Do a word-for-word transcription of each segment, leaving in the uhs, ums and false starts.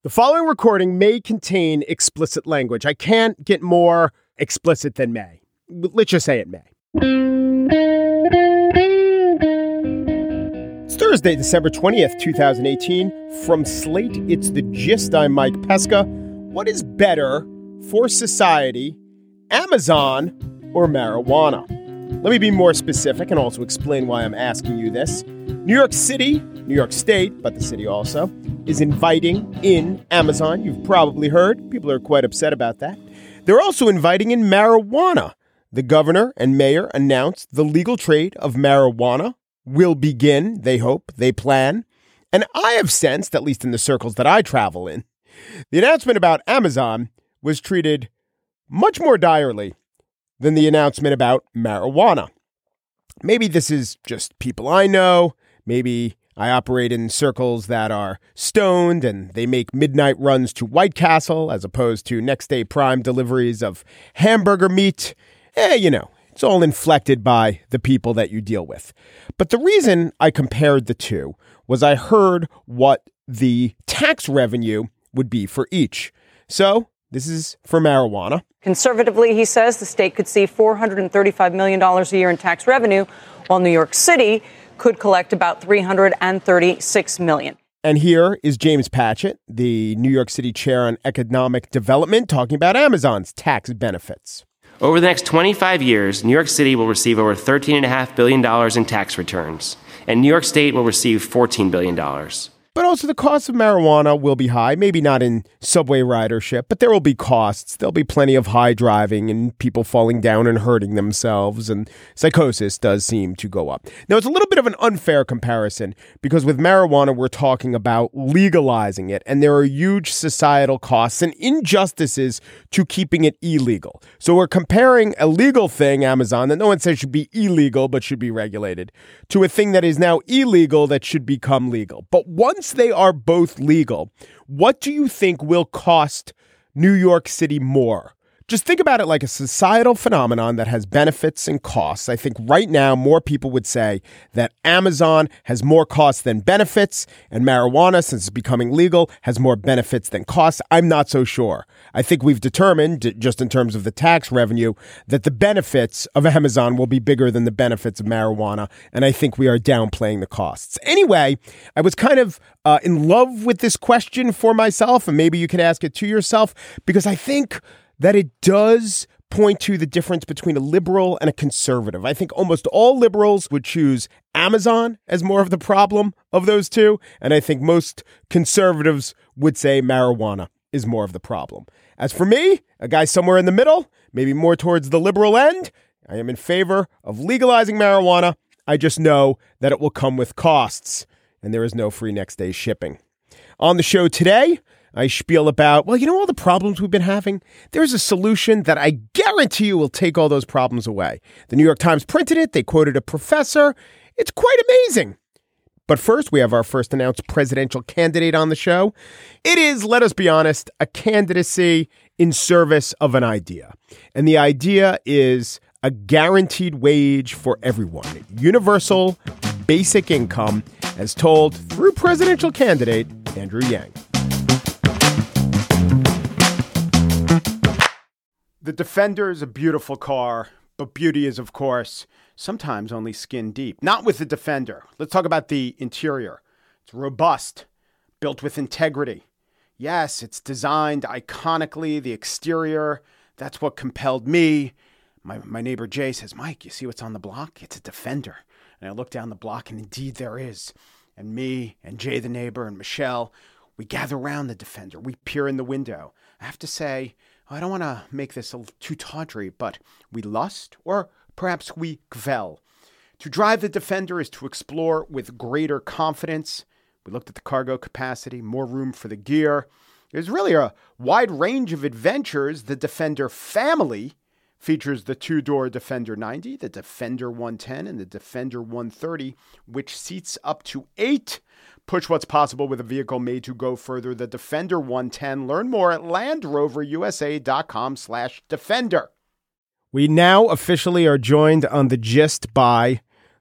The following recording may contain explicit language. I can't get more explicit than may. Let's just say it may. It's Thursday, December twentieth, twenty eighteen. From Slate, it's The Gist. I'm Mike Pesca. What is better for society, Amazon or marijuana? Let me be more specific and also explain why I'm asking you this. New York City, New York State, but the city also, is inviting in Amazon. You've probably heard. People are quite upset about that. They're also inviting in marijuana. The governor and mayor announced the legal trade of marijuana will begin, they hope, they plan. And I have sensed, at least in the circles that I travel in, the announcement about Amazon was treated much more direly than the announcement about marijuana. Maybe this is just people I know. Maybe I operate in circles that are stoned and they make midnight runs to White Castle as opposed to next day prime deliveries of hamburger meat. Eh, you know, it's all inflected by the people that you deal with. But the reason I compared the two was I heard what the tax revenue would be for each. So this is for marijuana. Conservatively, he says the state could see four hundred thirty-five million dollars a year in tax revenue, while New York City could collect about three hundred thirty-six million dollars. And here is James Patchett, the New York City chair on economic development, talking about Amazon's tax benefits. Over the next twenty-five years, New York City will receive over thirteen point five billion dollars in tax returns, and New York State will receive fourteen billion dollars. But also the cost of marijuana will be high, maybe not in subway ridership, but there will be costs. There'll be plenty of high driving and people falling down and hurting themselves, and psychosis does seem to go up. Now, it's a little bit of an unfair comparison because with marijuana, we're talking about legalizing it, and there are huge societal costs and injustices to keeping it illegal. So we're comparing a legal thing, Amazon, that no one says should be illegal but should be regulated, to a thing that is now illegal that should become legal. But once they are both legal, what do you think will cost New York City more? Just think about it like a societal phenomenon that has benefits and costs. I think right now more people would say that Amazon has more costs than benefits, and marijuana, since it's becoming legal, has more benefits than costs. I'm not so sure. I think we've determined, just in terms of the tax revenue, that the benefits of Amazon will be bigger than the benefits of marijuana, and I think we are downplaying the costs. Anyway, I was kind of uh, in love with this question for myself, and maybe you could ask it to yourself, because I think that it does point to the difference between a liberal and a conservative. I think almost all liberals would choose Amazon as more of the problem of those two, and I think most conservatives would say marijuana is more of the problem. As for me, a guy somewhere in the middle, maybe more towards the liberal end, I am in favor of legalizing marijuana. I just know that it will come with costs, and there is no free next day shipping. On the show today, I spiel about, well, you know all the problems we've been having? There's a solution that I guarantee you will take all those problems away. The New York Times printed it. They quoted a professor. It's quite amazing. But first, we have our first announced presidential candidate on the show. It is, let us be honest, a candidacy in service of an idea. And the idea is a guaranteed wage for everyone. Universal basic income, as told through presidential candidate Andrew Yang. The Defender is a beautiful car, but beauty is, of course, sometimes only skin deep. Not with the Defender. Let's talk about the interior. It's robust, built with integrity. Yes, it's designed iconically. The exterior, that's what compelled me. My, my neighbor Jay says, Mike, you see what's on the block? It's a Defender. And I look down the block, and indeed there is. And me and Jay, the neighbor, and Michelle, we gather around the Defender. We peer in the window. I have to say, I don't want to make this a little too tawdry, but we lust, or perhaps we kvel. To drive the Defender is to explore with greater confidence. We looked at the cargo capacity, more room for the gear. There's really a wide range of adventures. The Defender family features the two-door Defender ninety, the Defender one ten, and the Defender one thirty, which seats up to eight. Push what's possible with a vehicle made to go further. The Defender one ten. Learn more at LandRoverUSA.com slash Defender. We now officially are joined on The Gist by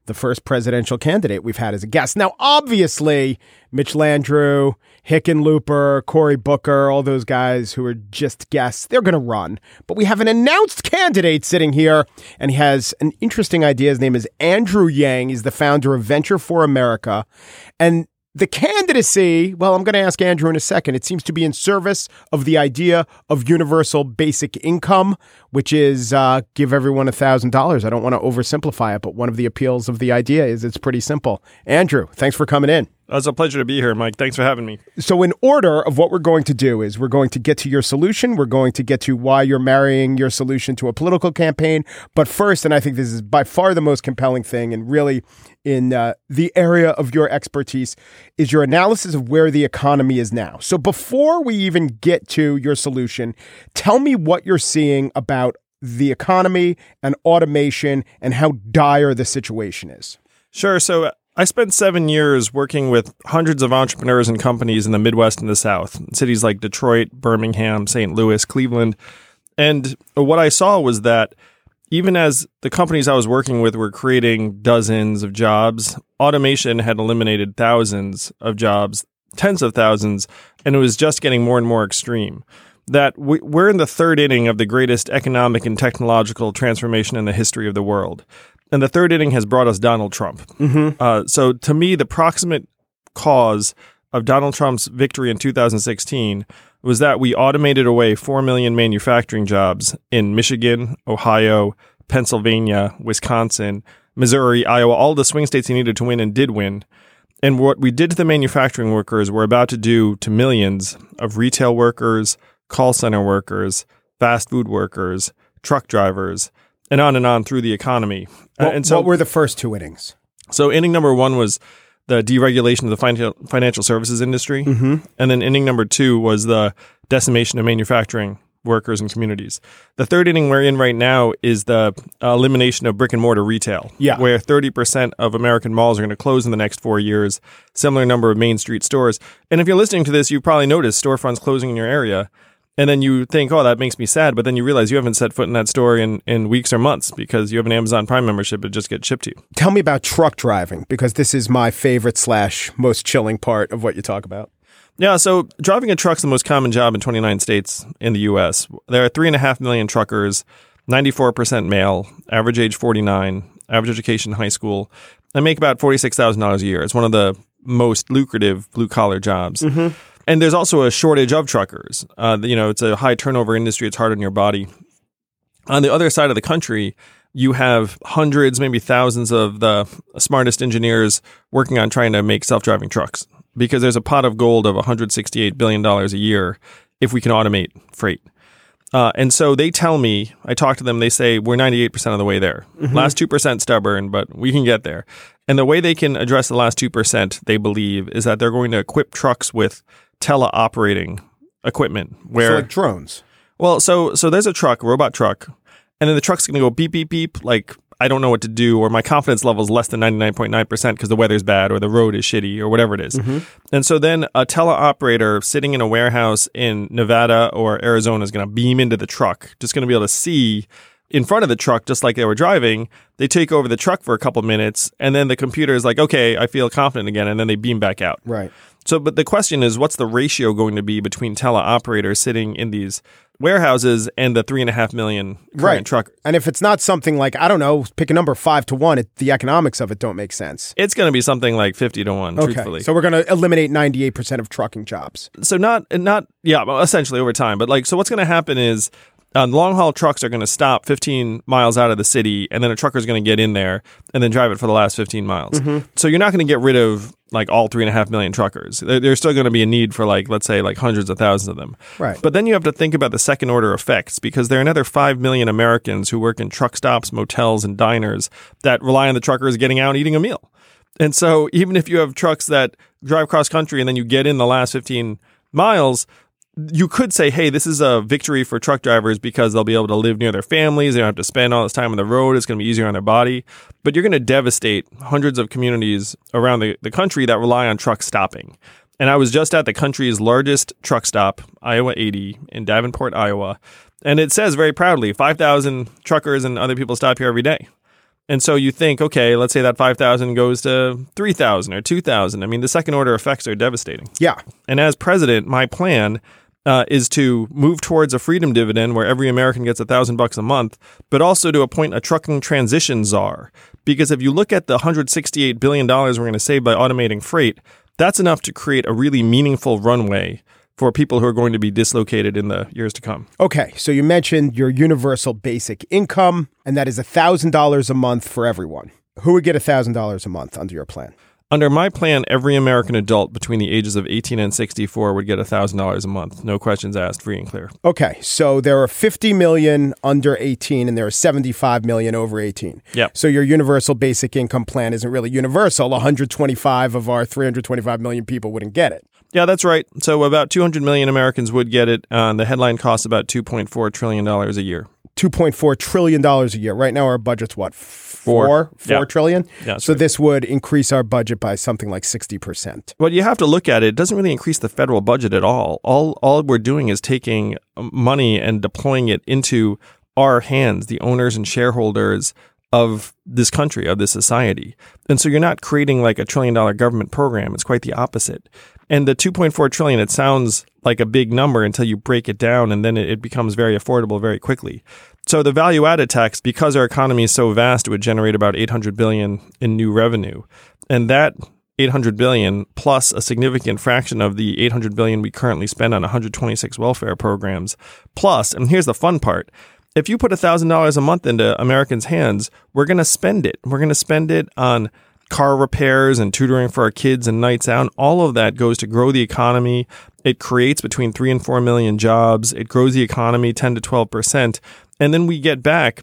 the first presidential candidate we've had as a guest. Now, obviously, Mitch Landrieu, Hickenlooper, Cory Booker, all those guys who are just guests, they're going to run. But we have an announced candidate sitting here, and he has an interesting idea. His name is Andrew Yang. He's the founder of Venture for America. And the candidacy, well, I'm going to ask Andrew in a second. It seems to be in service of the idea of universal basic income, which is uh, give everyone one thousand dollars. I don't want to oversimplify it, but one of the appeals of the idea is it's pretty simple. Andrew, thanks for coming in. It's a pleasure to be here, Mike. Thanks for having me. So in order of what we're going to do is we're going to get to your solution. We're going to get to why you're marrying your solution to a political campaign. But first, and I think this is by far the most compelling thing and really in uh, the area of your expertise, is your analysis of where the economy is now. So before we even get to your solution, tell me what you're seeing about the economy and automation and how dire the situation is. Sure. So I spent seven years working with hundreds of entrepreneurs and companies in the Midwest and the South, cities like Detroit, Birmingham, Saint Louis, Cleveland. And what I saw was that even as the companies I was working with were creating dozens of jobs, automation had eliminated thousands of jobs, tens of thousands, and it was just getting more and more extreme. That we're in the third inning of the greatest economic and technological transformation in the history of the world. And the third inning has brought us Donald Trump. Mm-hmm. Uh, so to me, the proximate cause of Donald Trump's victory in two thousand sixteen was that we automated away four million manufacturing jobs in Michigan, Ohio, Pennsylvania, Wisconsin, Missouri, Iowa, all the swing states he needed to win and did win. And what we did to the manufacturing workers, we're about to do to millions of retail workers, call center workers, fast food workers, truck drivers, and on and on through the economy. What, and so, what were the first two innings? So inning number one was the deregulation of the financial financial services industry. Mm-hmm. And then inning number two was the decimation of manufacturing workers and communities. The third inning we're in right now is the uh, elimination of brick and mortar retail, yeah. where thirty percent of American malls are going to close in the next four years, similar number of Main Street stores. And if you're listening to this, you've probably noticed storefronts closing in your area. And then you think, oh, that makes me sad. But then you realize you haven't set foot in that store in, in weeks or months because you have an Amazon Prime membership. It just gets shipped to you. Tell me about truck driving, because this is my favorite slash most chilling part of what you talk about. Yeah, so driving a truck is the most common job in twenty-nine states in the U S. There are three and a half million truckers, ninety-four percent male, average age forty-nine, average education high school, and make about forty-six thousand dollars a year. It's one of the most lucrative blue-collar jobs. Mm-hmm. And there's also a shortage of truckers. Uh, you know, it's a high turnover industry. It's hard on your body. On the other side of the country, you have hundreds, maybe thousands of the smartest engineers working on trying to make self-driving trucks because there's a pot of gold of one hundred sixty-eight billion dollars a year if we can automate freight. Uh, and so they tell me, I talk to them, they say, we're ninety-eight percent of the way there. Mm-hmm. Last two percent stubborn, but we can get there. And the way they can address the last two percent, they believe, is that they're going to equip trucks with teleoperating equipment. Where, so like drones. Well, so so there's a truck, a robot truck, and then the truck's going to go beep, beep, beep, like I don't know what to do, or my confidence level is less than ninety-nine point nine percent because the weather's bad or the road is shitty or whatever it is. Mm-hmm. And so then a teleoperator sitting in a warehouse in Nevada or Arizona is going to beam into the truck, just going to be able to see in front of the truck, just like they were driving. They take over the truck for a couple minutes, and then the computer is like, okay, I feel confident again, and then they beam back out. Right. So, but the question is, what's the ratio going to be between teleoperators sitting in these warehouses and the three and a half million current right. truckers? And if it's not something like, I don't know, pick a number five to one, it, the economics of it don't make sense. It's going to be something like fifty to one, okay. truthfully. So we're going to eliminate ninety-eight percent of trucking jobs. So not, not, yeah, well, essentially over time. But like, so what's going to happen is, Um, long haul trucks are going to stop fifteen miles out of the city, and then a trucker is going to get in there and then drive it for the last fifteen miles. Mm-hmm. So you're not going to get rid of like all three and a half million truckers. There, there's still going to be a need for like, let's say, like hundreds of thousands of them. Right. But then you have to think about the second order effects, because there are another five million Americans who work in truck stops, motels, and diners that rely on the truckers getting out and eating a meal. And so even if you have trucks that drive cross country and then you get in the last fifteen miles, you could say, hey, this is a victory for truck drivers because they'll be able to live near their families. They don't have to spend all this time on the road. It's going to be easier on their body. But you're going to devastate hundreds of communities around the, the country that rely on truck stopping. And I was just at the country's largest truck stop, Iowa eighty, in Davenport, Iowa. And it says very proudly, five thousand truckers and other people stop here every day. And so you think, okay, let's say that five thousand goes to three thousand or two thousand. I mean, the second order effects are devastating. Yeah. And as president, my plan uh, is to move towards a freedom dividend where every American gets a thousand bucks a month, but also to appoint a trucking transition czar. Because if you look at the one hundred sixty-eight billion dollars we're going to save by automating freight, that's enough to create a really meaningful runway for people who are going to be dislocated in the years to come. Okay, so you mentioned your universal basic income, and that is one thousand dollars a month for everyone. Who would get one thousand dollars a month under your plan? Under my plan, every American adult between the ages of eighteen and sixty-four would get one thousand dollars a month. No questions asked, free and clear. Okay, so there are fifty million under eighteen and there are seventy-five million over eighteen. Yep. So your universal basic income plan isn't really universal. one hundred twenty-five of our three hundred twenty-five million people wouldn't get it. Yeah, that's right. So about two hundred million Americans would get it. Uh, the headline costs about two point four trillion dollars a year. two point four trillion dollars a year. Right now our budget's what? Four. Four, four Yeah. trillion? Yeah, so right. this would increase our budget by something like sixty percent. But you have to look at it. It doesn't really increase the federal budget at all. All all we're doing is taking money and deploying it into our hands, the owners and shareholders of this country, of this society. And so you're not creating like a trillion dollar government program. It's quite the opposite. And the two point four trillion, it sounds like a big number until you break it down, and then it, it becomes very affordable very quickly. So the value added tax, because our economy is so vast, it would generate about eight hundred billion dollars in new revenue. And that eight hundred billion dollars plus a significant fraction of the eight hundred billion dollars we currently spend on one hundred twenty-six welfare programs. Plus, and here's the fun part, if you put one thousand dollars a month into Americans' hands, we're going to spend it. We're going to spend it on car repairs and tutoring for our kids and nights out. All of that goes to grow the economy. It creates between three and four million jobs. It grows the economy ten to twelve percent. And then we get back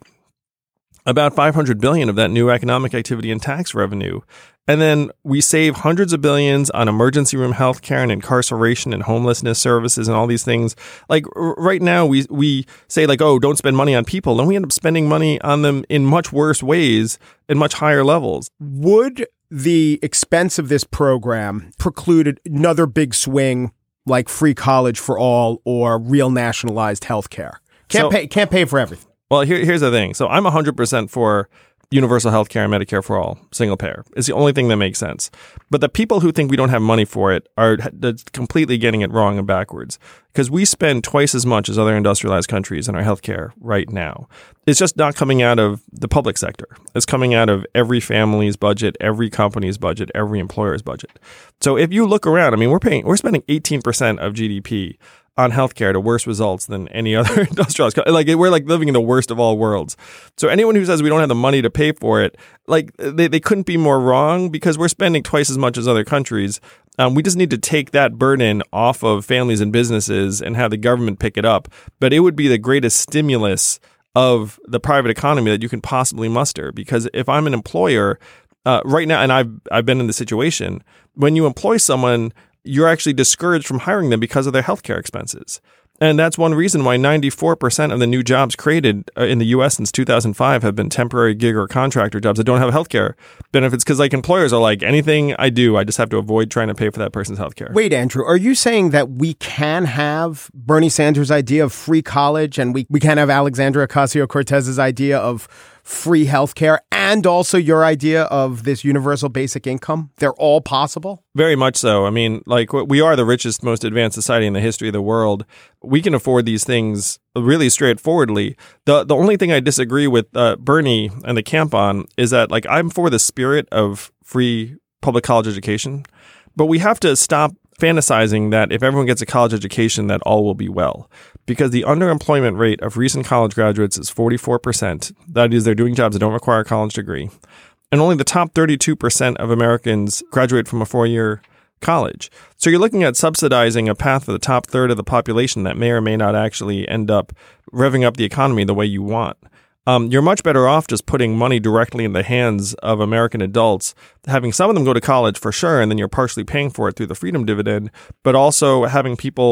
about five hundred billion dollars of that new economic activity and tax revenue. And then we save hundreds of billions on emergency room health care and incarceration and homelessness services and all these things. Like r- right now, we we say like, oh, don't spend money on people. Then we end up spending money on them in much worse ways and much higher levels. Would the expense of this program preclude another big swing like free college for all or real nationalized health care? Can't So- pay can't pay for everything. Well, here, here's the thing. So I'm one hundred percent for universal health care and Medicare for all, single payer. It's the only thing that makes sense. But the people who think we don't have money for it are completely getting it wrong and backwards, because we spend twice as much as other industrialized countries in our healthcare right now. It's just not coming out of the public sector. It's coming out of every family's budget, every company's budget, every employer's budget. So if you look around, I mean, we're paying, we're spending eighteen percent of G D P on healthcare to worse results than any other industrialized country. Like we're like living in the worst of all worlds. So anyone who says we don't have the money to pay for it, like they, they couldn't be more wrong, because we're spending twice as much as other countries. Um, we just need to take that burden off of families and businesses and have the government pick it up. But it would be the greatest stimulus of the private economy that you can possibly muster. Because if I'm an employer uh, right now, and I've I've been in the situation, when you employ someone, you're actually discouraged from hiring them because of their healthcare expenses. And that's one reason why ninety-four percent of the new jobs created in the U S since two thousand five have been temporary gig or contractor jobs that don't have healthcare benefits, because like employers are like, anything I do, I just have to avoid trying to pay for that person's healthcare. Wait, Andrew, are you saying that we can have Bernie Sanders' idea of free college and we, we can have Alexandria Ocasio-Cortez's idea of free healthcare and also your idea of this universal basic income? They're all possible? Very much so. I mean, like we are the richest, most advanced society in the history of the world. We can afford these things really straightforwardly. The the only thing I disagree with uh, Bernie and the camp on is that like I'm for the spirit of free public college education, but we have to stop fantasizing that if everyone gets a college education, that all will be well. Because the underemployment rate of recent college graduates is forty-four percent. That is, they're doing jobs that don't require a college degree. And only the top thirty-two percent of Americans graduate from a four-year college. So you're looking at subsidizing a path for the top third of the population that may or may not actually end up revving up the economy the way you want. Um, you're much better off just putting money directly in the hands of American adults, having some of them go to college for sure, and then you're partially paying for it through the freedom dividend, but also having people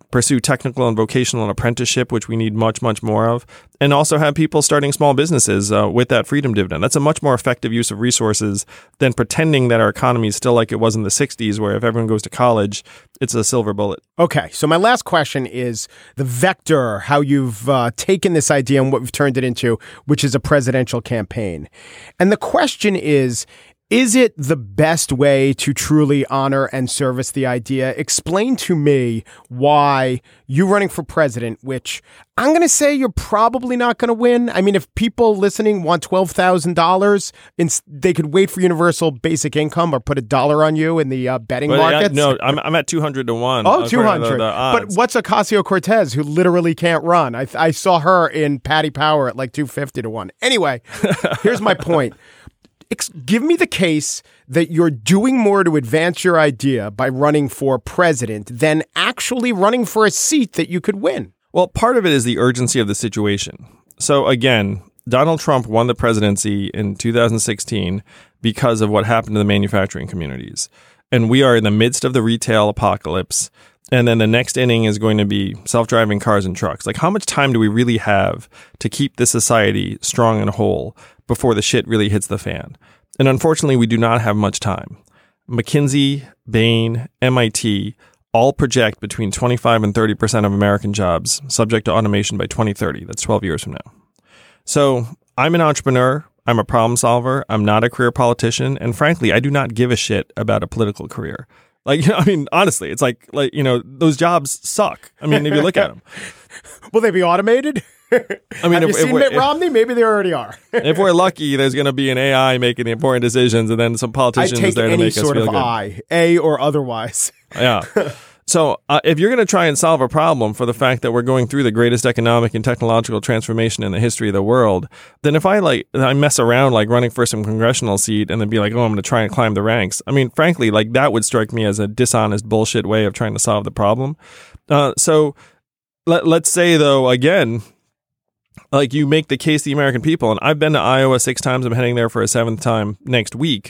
pursue technical and vocational apprenticeship, which we need much, much more of, and also have people starting small businesses uh, with that freedom dividend. That's a much more effective use of resources than pretending that our economy is still like it was in the sixties, where if everyone goes to college, it's a silver bullet. Okay, so my last question is the vector, how you've uh, taken this idea and what we've turned it into, which is a presidential campaign. And the question is, is it the best way to truly honor and service the idea? Explain to me why you running for president, which I'm going to say you're probably not going to win. I mean, if people listening want twelve thousand dollars, they could wait for universal basic income or put a dollar on you in the uh, betting well, markets. Yeah, no, I'm, I'm at two hundred to one. Oh, two hundred. But what's Ocasio-Cortez, who literally can't run? I, I saw her in Patty Power at like two fifty to one. Anyway, here's my point. Give me the case that you're doing more to advance your idea by running for president than actually running for a seat that you could win. Well, part of it is the urgency of the situation. So again, Donald Trump won the presidency in two thousand sixteen because of what happened to the manufacturing communities. And we are in the midst of the retail apocalypse. And then the next inning is going to be self-driving cars and trucks. Like, how much time do we really have to keep this society strong and whole before the shit really hits the fan? And unfortunately, we do not have much time. McKinsey, Bain, M I T all project between twenty-five and thirty percent of American jobs subject to automation by twenty thirty. That's twelve years from now. So I'm an entrepreneur. I'm a problem solver. I'm not a career politician. And frankly, I do not give a shit about a political career. Like, you know, I mean, honestly, it's like, like, you know, those jobs suck. I mean, if you look at them. Will they be automated? I mean, have if, you seen if Mitt if, Romney? Maybe they already are. If we're lucky, there's going to be an A I making the important decisions, and then some politicians I take there to any make us sort feel of good. I, A or otherwise. Yeah. So uh, if you're going to try and solve a problem for the fact that we're going through the greatest economic and technological transformation in the history of the world, then if I like I mess around like running for some congressional seat and then be like, oh, I'm going to try and climb the ranks. I mean, frankly, like that would strike me as a dishonest bullshit way of trying to solve the problem. Uh, so let, let's say, though, again, like you make the case to the American people, and I've been to Iowa six times. I'm heading there for a seventh time next week.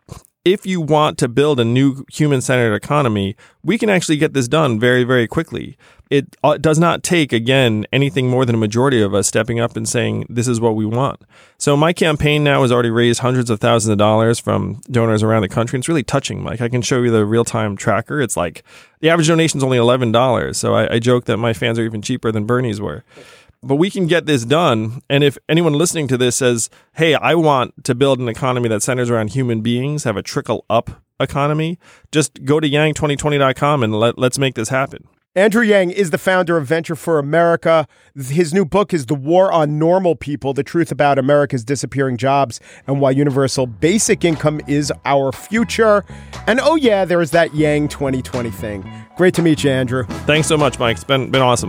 If you want to build a new human-centered economy, we can actually get this done very, very quickly. It uh, does not take, again, anything more than a majority of us stepping up and saying, this is what we want. So my campaign now has already raised hundreds of thousands of dollars from donors around the country. It's really touching, Mike. I can show you the real-time tracker. It's like the average donation is only eleven dollars. So I, I joke that my fans are even cheaper than Bernie's were. But we can get this done. And if anyone listening to this says, hey, I want to build an economy that centers around human beings, have a trickle-up economy, just go to yang twenty twenty dot com and let, let's make this happen. Andrew Yang is the founder of Venture for America. His new book is The War on Normal People, The Truth About America's Disappearing Jobs and Why Universal Basic Income is Our Future. And oh yeah, there is that Yang twenty twenty thing. Great to meet you, Andrew. Thanks so much, Mike. It's been, been awesome.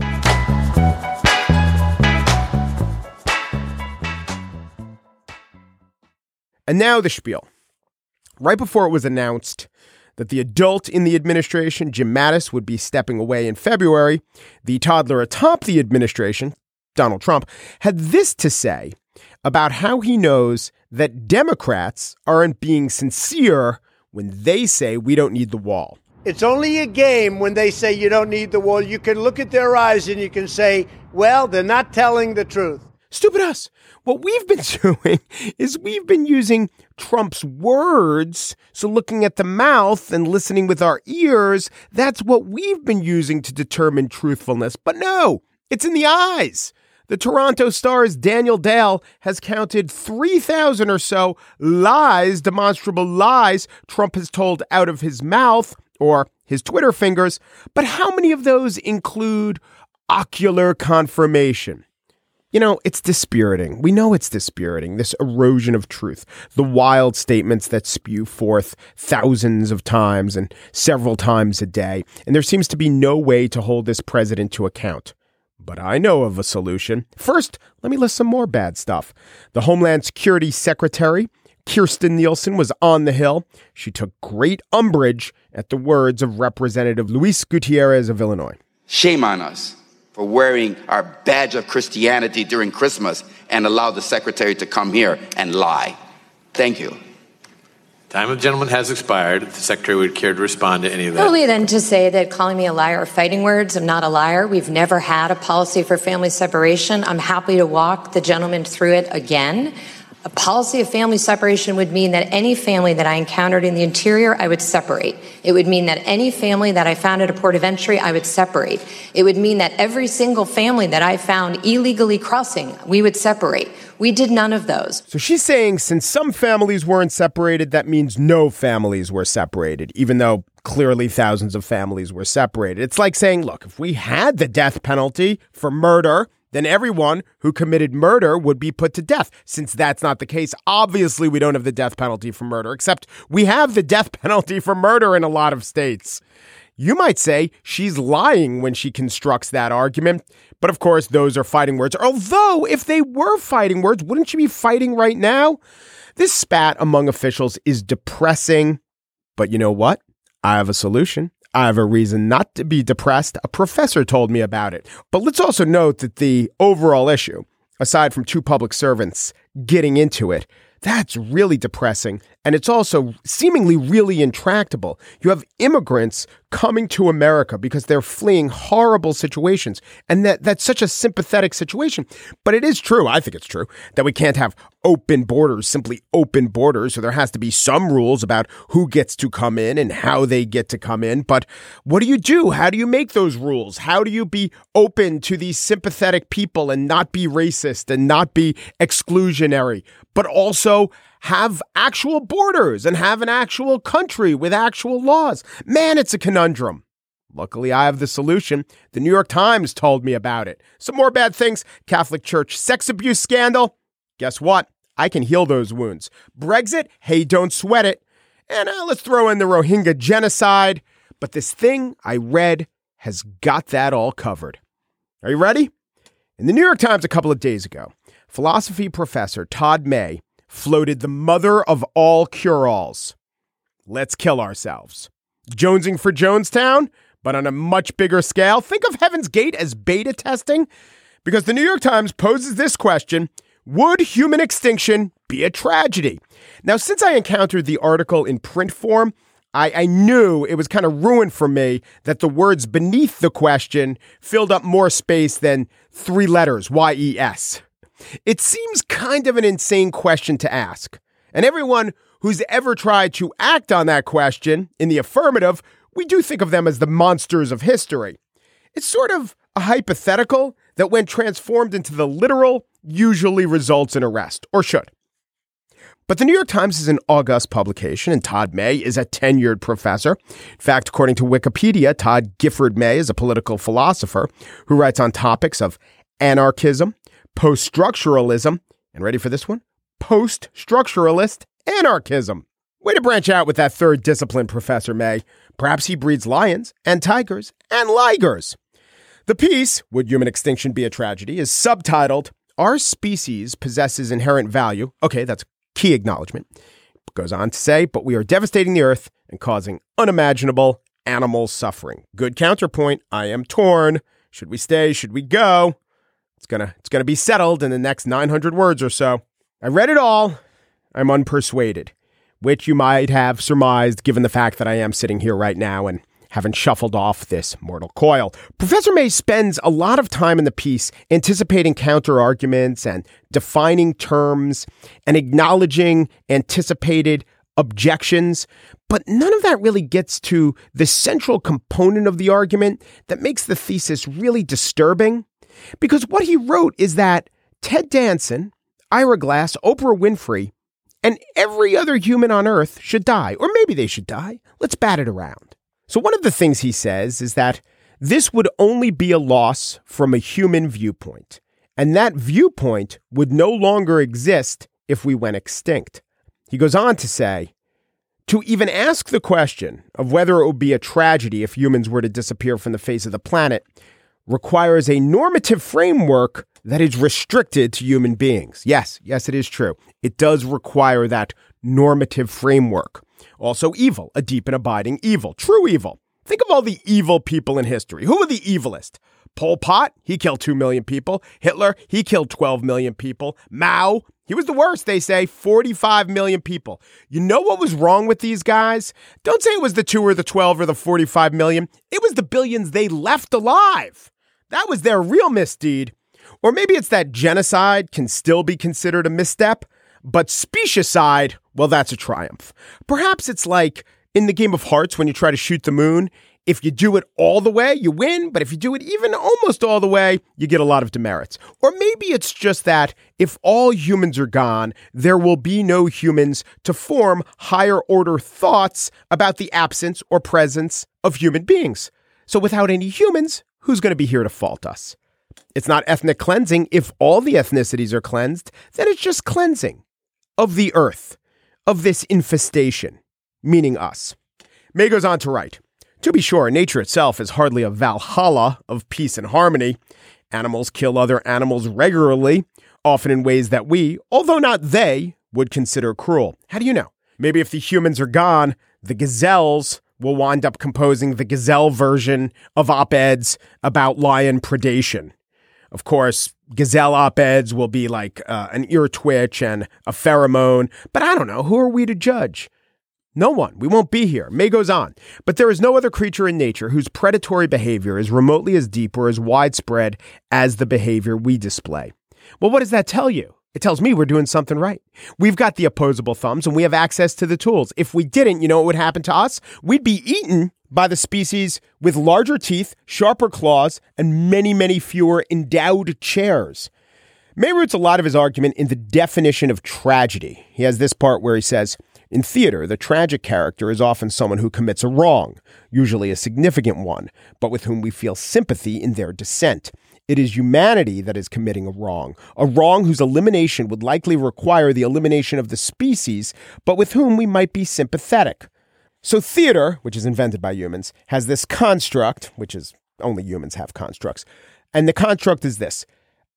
And now the spiel. Right before it was announced that the adult in the administration, Jim Mattis, would be stepping away in February, the toddler atop the administration, Donald Trump, had this to say about how he knows that Democrats aren't being sincere when they say we don't need the wall. It's only a game when they say you don't need the wall. You can look at their eyes and you can say, well, they're not telling the truth. Stupid us. What we've been doing is we've been using Trump's words. So looking at the mouth and listening with our ears, that's what we've been using to determine truthfulness. But no, it's in the eyes. The Toronto Star's Daniel Dale has counted three thousand or so lies, demonstrable lies Trump has told out of his mouth or his Twitter fingers. But how many of those include ocular confirmation? You know, it's dispiriting. We know it's dispiriting, this erosion of truth, the wild statements that spew forth thousands of times and several times a day. And there seems to be no way to hold this president to account. But I know of a solution. First, let me list some more bad stuff. The Homeland Security Secretary, Kirstjen Nielsen, was on the Hill. She took great umbrage at the words of Representative Luis Gutierrez of Illinois. Shame on us for wearing our badge of Christianity during Christmas and allow the secretary to come here and lie. Thank you. Time of the gentleman has expired. If the Secretary would care to respond to any of that. Only then to say that calling me a liar are fighting words. I'm not a liar. We've never had a policy for family separation. I'm happy to walk the gentleman through it again. A policy of family separation would mean that any family that I encountered in the interior, I would separate. It would mean that any family that I found at a port of entry, I would separate. It would mean that every single family that I found illegally crossing, we would separate. We did none of those. So she's saying since some families weren't separated, that means no families were separated, even though clearly thousands of families were separated. It's like saying, look, if we had the death penalty for murder, then everyone who committed murder would be put to death. Since that's not the case, obviously we don't have the death penalty for murder, except we have the death penalty for murder in a lot of states. You might say she's lying when she constructs that argument, but of course those are fighting words. Although if they were fighting words, wouldn't she be fighting right now? This spat among officials is depressing, but you know what? I have a solution. I have a reason not to be depressed. A professor told me about it. But let's also note that the overall issue, aside from two public servants getting into it, that's really depressing. And it's also seemingly really intractable. You have immigrants coming to America because they're fleeing horrible situations. And that that's such a sympathetic situation. But it is true, I think it's true, that we can't have open borders, simply open borders. So there has to be some rules about who gets to come in and how they get to come in. But what do you do? How do you make those rules? How do you be open to these sympathetic people and not be racist and not be exclusionary, but also have actual borders and have an actual country with actual laws? Man, it's a conundrum. Luckily, I have the solution. The New York Times told me about it. Some more bad things. Catholic Church sex abuse scandal. Guess what? I can heal those wounds. Brexit. Hey, don't sweat it. And uh, let's throw in the Rohingya genocide. But this thing I read has got that all covered. Are you ready? In the New York Times a couple of days ago, philosophy professor Todd May floated the mother of all cure-alls. Let's kill ourselves. Jonesing for Jonestown, but on a much bigger scale. Think of Heaven's Gate as beta testing, because the New York Times poses this question: would human extinction be a tragedy? Now, since I encountered the article in print form, I, I knew it was kind of ruined for me that the words beneath the question filled up more space than three letters, Y E S. It seems kind of an insane question to ask. And everyone who's ever tried to act on that question in the affirmative, we do think of them as the monsters of history. It's sort of a hypothetical that when transformed into the literal, usually results in arrest, or should. But the New York Times is an august publication, and Todd May is a tenured professor. In fact, according to Wikipedia, Todd Gifford May is a political philosopher who writes on topics of anarchism, post-structuralism, and ready for this one? Post-structuralist anarchism. Way to branch out with that third discipline, Professor May. Perhaps he breeds lions and tigers and ligers. The piece, Would Human Extinction Be a Tragedy?, is subtitled, Our Species Possesses Inherent Value. Okay, that's key acknowledgement. It goes on to say, but we are devastating the earth and causing unimaginable animal suffering. Good counterpoint. I am torn. Should we stay? Should we go? It's gonna, it's gonna be settled in the next nine hundred words or so. I read it all. I'm unpersuaded, which you might have surmised given the fact that I am sitting here right now and haven't shuffled off this mortal coil. Professor May spends a lot of time in the piece anticipating counter-arguments and defining terms and acknowledging anticipated objections, but none of that really gets to the central component of the argument that makes the thesis really disturbing. Because what he wrote is that Ted Danson, Ira Glass, Oprah Winfrey, and every other human on Earth should die. Or maybe they should die. Let's bat it around. So one of the things he says is that this would only be a loss from a human viewpoint. And that viewpoint would no longer exist if we went extinct. He goes on to say, to even ask the question of whether it would be a tragedy if humans were to disappear from the face of the planet requires a normative framework that is restricted to human beings. Yes, yes, it is true. It does require that normative framework. Also evil, a deep and abiding evil, true evil. Think of all the evil people in history. Who were the evilest? Pol Pot, he killed two million people. Hitler, he killed twelve million people. Mao, he was the worst, they say, forty-five million people. You know what was wrong with these guys? Don't say it was the two or the twelve or the forty-five million. It was the billions they left alive. That was their real misdeed. Or maybe it's that genocide can still be considered a misstep, but speciescide, well, that's a triumph. Perhaps it's like in the game of Hearts when you try to shoot the moon. If you do it all the way, you win, but if you do it even almost all the way, you get a lot of demerits. Or maybe it's just that if all humans are gone, there will be no humans to form higher order thoughts about the absence or presence of human beings. So without any humans, who's going to be here to fault us? It's not ethnic cleansing. If all the ethnicities are cleansed, then it's just cleansing of the earth, of this infestation, meaning us. May goes on to write, to be sure, nature itself is hardly a Valhalla of peace and harmony. Animals kill other animals regularly, often in ways that we, although not they, would consider cruel. How do you know? Maybe if the humans are gone, the gazelles will wind up composing the gazelle version of op-eds about lion predation. Of course, gazelle op-eds will be like uh, an ear twitch and a pheromone, but I don't know. Who are we to judge? No one. We won't be here. May goes on. But there is no other creature in nature whose predatory behavior is remotely as deep or as widespread as the behavior we display. Well, what does that tell you? It tells me we're doing something right. We've got the opposable thumbs and we have access to the tools. If we didn't, you know what would happen to us? We'd be eaten by the species with larger teeth, sharper claws, and many, many fewer endowed chairs. May roots a lot of his argument in the definition of tragedy. He has this part where he says, in theater, the tragic character is often someone who commits a wrong, usually a significant one, but with whom we feel sympathy in their descent. It is humanity that is committing a wrong, a wrong whose elimination would likely require the elimination of the species, but with whom we might be sympathetic. So theater, which is invented by humans, has this construct, which is only humans have constructs, and the construct is this.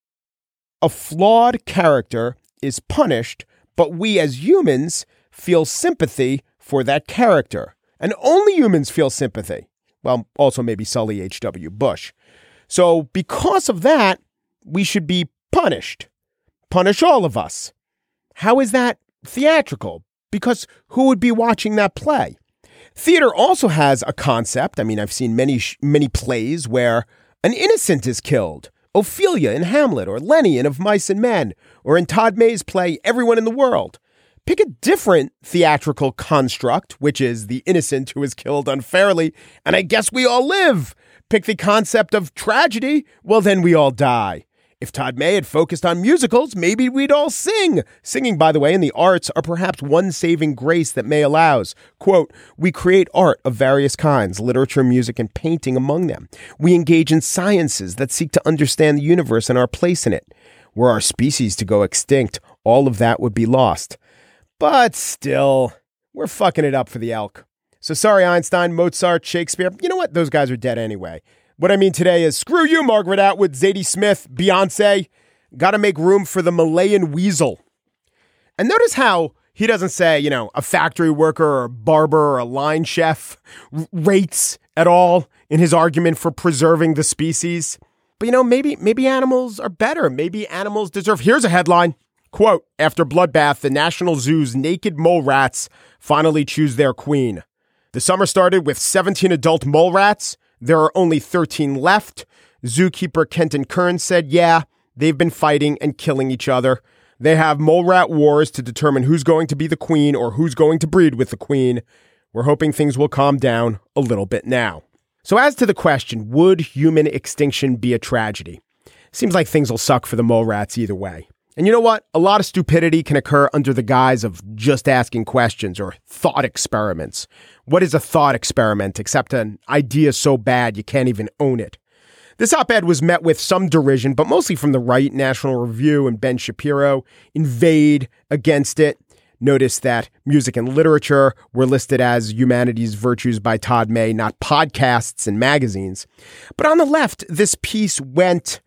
A flawed character is punished, but we as humans feel sympathy for that character. And only humans feel sympathy. Well, also maybe Sully H W Bush. So because of that, we should be punished. Punish all of us. How is that theatrical? Because who would be watching that play? Theater also has a concept. I mean, I've seen many, many plays where an innocent is killed. Ophelia in Hamlet, or Lenny in Of Mice and Men, or in Todd May's play, Everyone in the World. Pick a different theatrical construct, which is the innocent who is killed unfairly, and I guess we all live. Pick the concept of tragedy, well, then we all die. If Todd May had focused on musicals, maybe we'd all sing. Singing, by the way, in the arts are perhaps one saving grace that May allows. Quote, we create art of various kinds, literature, music, and painting among them. We engage in sciences that seek to understand the universe and our place in it. Were our species to go extinct, all of that would be lost. But still, we're fucking it up for the elk. So sorry, Einstein, Mozart, Shakespeare. You know what? Those guys are dead anyway. What I mean today is screw you, Margaret Atwood, Zadie Smith, Beyonce. Got to make room for the Malayan weasel. And notice how he doesn't say, you know, a factory worker or a barber or a line chef r- rates at all in his argument for preserving the species. But, you know, maybe maybe animals are better. Maybe animals deserve. Here's a headline. Quote, after bloodbath, the National Zoo's naked mole rats finally choose their queen. The summer started with seventeen adult mole rats. There are only thirteen left. Zookeeper Kenton Kern said, yeah, they've been fighting and killing each other. They have mole rat wars to determine who's going to be the queen or who's going to breed with the queen. We're hoping things will calm down a little bit now. So as to the question, would human extinction be a tragedy? Seems like things will suck for the mole rats either way. And you know what? A lot of stupidity can occur under the guise of just asking questions or thought experiments. What is a thought experiment except an idea so bad you can't even own it? This op-ed was met with some derision, but mostly from the right. National Review and Ben Shapiro invade against it. Notice that music and literature were listed as humanity's virtues by Todd May, not podcasts and magazines. But on the left, this piece went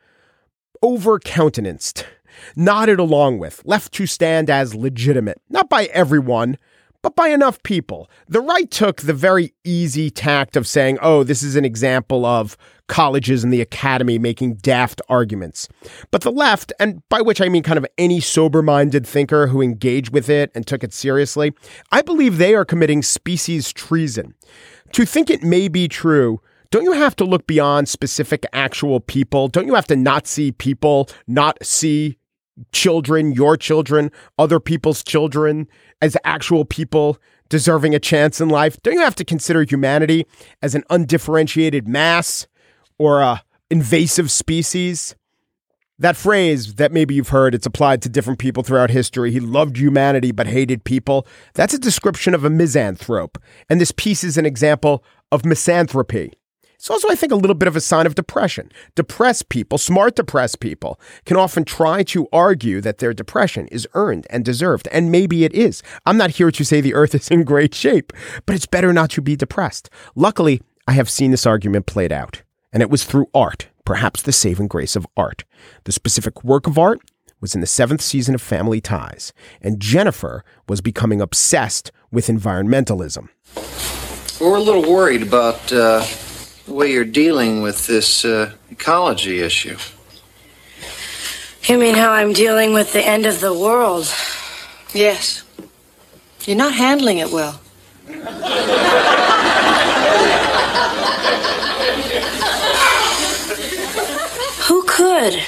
over-countenanced. Nodded along with, left to stand as legitimate, not by everyone, but by enough people. The right took the very easy tact of saying, oh, this is an example of colleges and the academy making daft arguments. But the left, and by which I mean kind of any sober-minded thinker who engaged with it and took it seriously, I believe they are committing species treason. To think it may be true, don't you have to look beyond specific actual people? Don't you have to not see people, not see children, your children, other people's children as actual people deserving a chance in life? Don't you have to consider humanity as an undifferentiated mass or a invasive species? That phrase that maybe you've heard, it's applied to different people throughout history. He loved humanity but hated people. That's a description of a misanthrope. And this piece is an example of misanthropy. It's also, I think, a little bit of a sign of depression. Depressed people, smart depressed people, can often try to argue that their depression is earned and deserved, and maybe it is. I'm not here to say the earth is in great shape, but it's better not to be depressed. Luckily, I have seen this argument played out, and it was through art, perhaps the saving grace of art. The specific work of art was in the seventh season of Family Ties, and Jennifer was becoming obsessed with environmentalism. We're a little worried about uh, the way you're dealing with this uh, ecology issue. You mean how I'm dealing with the end of the world? Yes. You're not handling it well. Who could?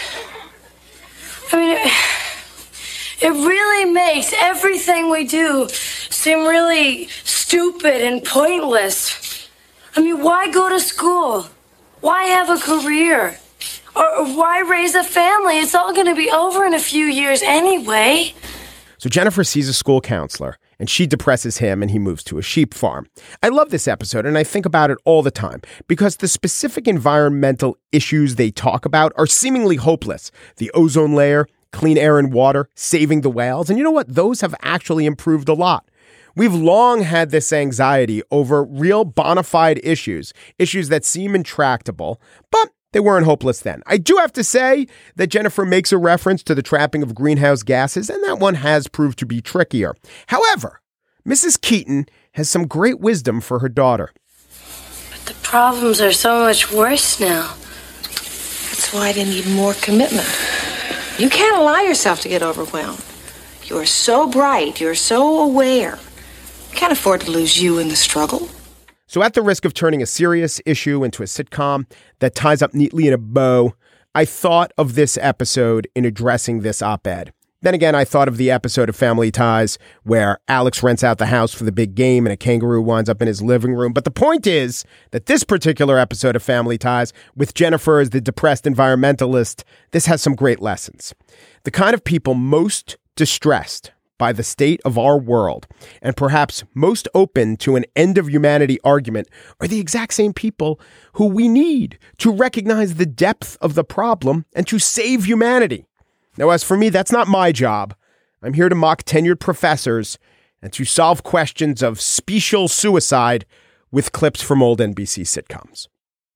I mean, it, it really makes everything we do seem really stupid and pointless. I mean, why go to school? Why have a career? Or, or why raise a family? It's all going to be over in a few years anyway. So Jennifer sees a school counselor, and she depresses him, and he moves to a sheep farm. I love this episode, and I think about it all the time, because the specific environmental issues they talk about are seemingly hopeless. The ozone layer, clean air and water, saving the whales. And you know what? Those have actually improved a lot. We've long had this anxiety over real bona fide issues, issues that seem intractable, but they weren't hopeless then. I do have to say that Jennifer makes a reference to the trapping of greenhouse gases, and that one has proved to be trickier. However, Missus Keaton has some great wisdom for her daughter. But the problems are so much worse now. That's why they need more commitment. You can't allow yourself to get overwhelmed. You're so bright. You're so aware. You can't afford to lose you in the struggle. So at the risk of turning a serious issue into a sitcom that ties up neatly in a bow, I thought of this episode in addressing this op-ed. Then again, I thought of the episode of Family Ties where Alex rents out the house for the big game and a kangaroo winds up in his living room. But the point is that this particular episode of Family Ties, with Jennifer as the depressed environmentalist, this has some great lessons. The kind of people most distressed by the state of our world, and perhaps most open to an end of humanity argument, are the exact same people who we need to recognize the depth of the problem and to save humanity. Now, as for me, that's not my job. I'm here to mock tenured professors and to solve questions of special suicide with clips from old N B C sitcoms.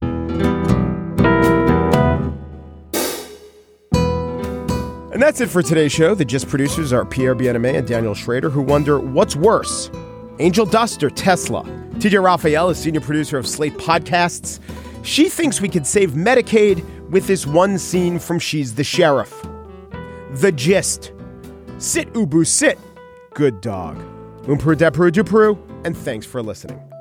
And that's it for today's show. The Gist producers are Pierre Bien-Aimé and Daniel Schrader, who wonder what's worse, Angel Dust or Tesla. T J Raphael is senior producer of Slate Podcasts. She thinks we could save Medicaid with this one scene from She's the Sheriff. The Gist. Sit, Ubu, sit. Good dog. Umperu depru dupru, and thanks for listening.